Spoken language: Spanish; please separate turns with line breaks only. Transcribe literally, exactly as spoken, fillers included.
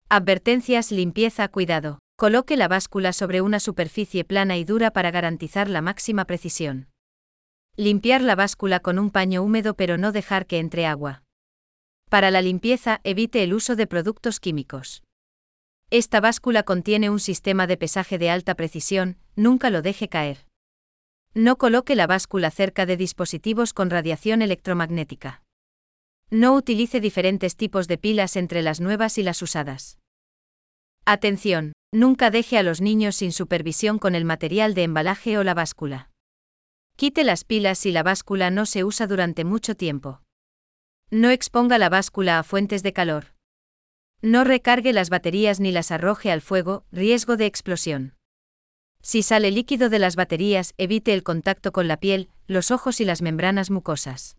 Advertencias: limpieza, cuidado. Coloque la báscula sobre una superficie plana y dura para garantizar la máxima precisión. Limpiar la báscula con un paño húmedo pero no dejar que entre agua. Para la limpieza, evite el uso de productos químicos. Esta báscula contiene un sistema de pesaje de alta precisión, nunca lo deje caer. No coloque la báscula cerca de dispositivos con radiación electromagnética. No utilice diferentes tipos de pilas entre las nuevas y las usadas. Atención, nunca deje a los niños sin supervisión con el material de embalaje o la báscula. Quite las pilas si la báscula no se usa durante mucho tiempo. No exponga la báscula a fuentes de calor. No recargue las baterías ni las arroje al fuego, riesgo de explosión. Si sale líquido de las baterías, evite el contacto con la piel, los ojos y las membranas mucosas.